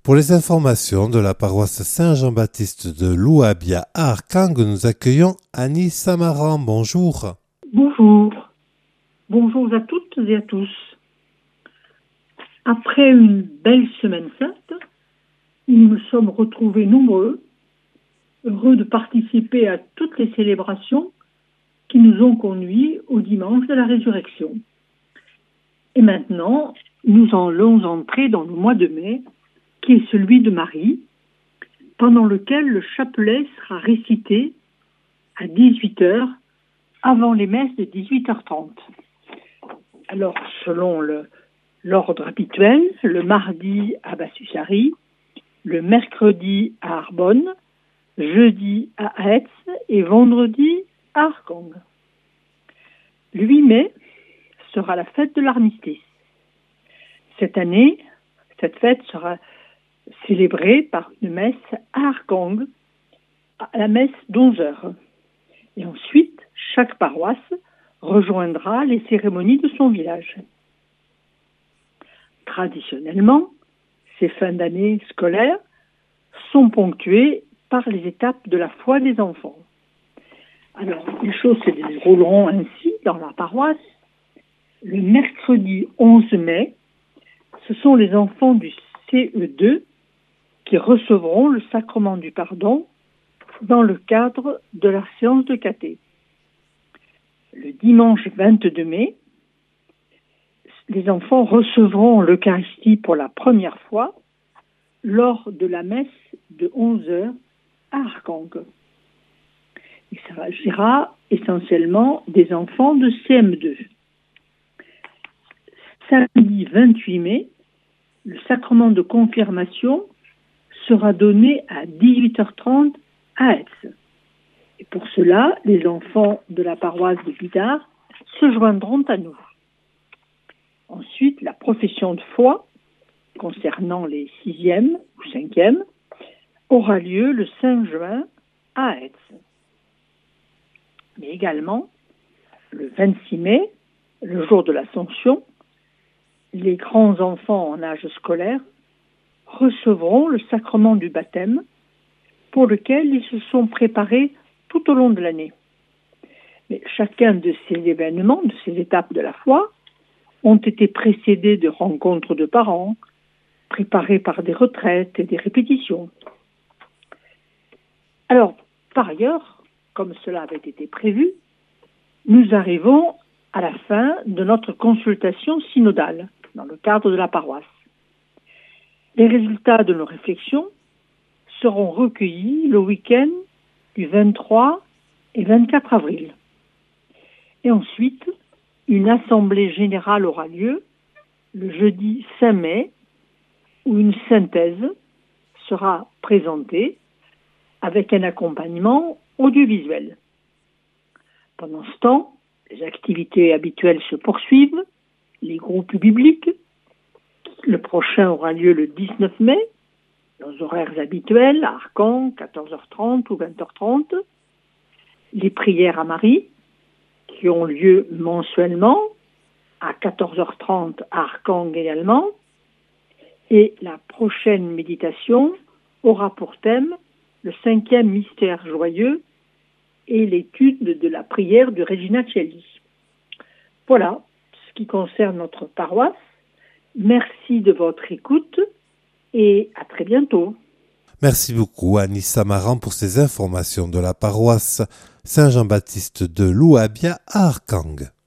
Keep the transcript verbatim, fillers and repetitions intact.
Pour les informations de la paroisse Saint-Jean-Baptiste de Louabia à Arcang, nous accueillons Annie Samaran. Bonjour. Bonjour. Bonjour à toutes et à tous. Après une belle semaine sainte, nous nous sommes retrouvés nombreux, heureux de participer à toutes les célébrations qui nous ont conduits au dimanche de la résurrection. Et maintenant, nous allons entrer dans le mois de mai, qui est celui de Marie, pendant lequel le chapelet sera récité à dix-huit heures avant les messes de dix-huit heures trente. Alors, selon le, l'ordre habituel, le mardi à Bassusari, le mercredi à Arbonne, jeudi à Aetz et vendredi à Arcang. Le huit mai sera la fête de l'armistice. Cette année, cette fête sera célébrée par une messe à Arcang, à la messe d'onze heures. Et ensuite, chaque paroisse rejoindra les cérémonies de son village. Traditionnellement, ces fins d'année scolaires sont ponctuées par les étapes de la foi des enfants. Alors, les choses se dérouleront ainsi dans la paroisse. Le mercredi onze mai, ce sont les enfants du C E deux qui recevront le sacrement du pardon dans le cadre de la séance de caté. Le dimanche vingt-deux mai, les enfants recevront l'Eucharistie pour la première fois lors de la messe de onze heures à Arcang. Il s'agira essentiellement des enfants de C M deux. Samedi vingt-huit mai, le sacrement de confirmation sera donné à dix-huit heures trente à Aetz. Et pour cela, les enfants de la paroisse de Bidart se joindront à nous. Ensuite, la profession de foi, concernant les sixième ou cinquième, aura lieu le cinq juin à Aetz. Mais également, le vingt-six mai, le jour de l'Ascension, les grands enfants en âge scolaire recevront le sacrement du baptême pour lequel ils se sont préparés tout au long de l'année. Mais chacun de ces événements, de ces étapes de la foi, ont été précédés de rencontres de parents, préparés par des retraites et des répétitions. Alors, par ailleurs, comme cela avait été prévu, nous arrivons à la fin de notre consultation synodale dans le cadre de la paroisse. Les résultats de nos réflexions seront recueillis le week-end du vingt-trois et vingt-quatre avril. Et ensuite, une assemblée générale aura lieu le jeudi cinq mai, où une synthèse sera présentée avec un accompagnement audiovisuel. Pendant ce temps, les activités habituelles se poursuivent, les groupes bibliques. Le prochain aura lieu le dix-neuf mai, aux horaires habituels, à Arcang, quatorze heures trente ou vingt heures trente. Les prières à Marie, qui ont lieu mensuellement, à quatorze heures trente à Arcang également. Et la prochaine méditation aura pour thème le cinquième mystère joyeux et l'étude de la prière de Regina Coeli. Voilà ce qui concerne notre paroisse. Merci de votre écoute et à très bientôt. Merci beaucoup Annie Samaran pour ces informations de la paroisse Saint-Jean-Baptiste de Louabia à Arcang.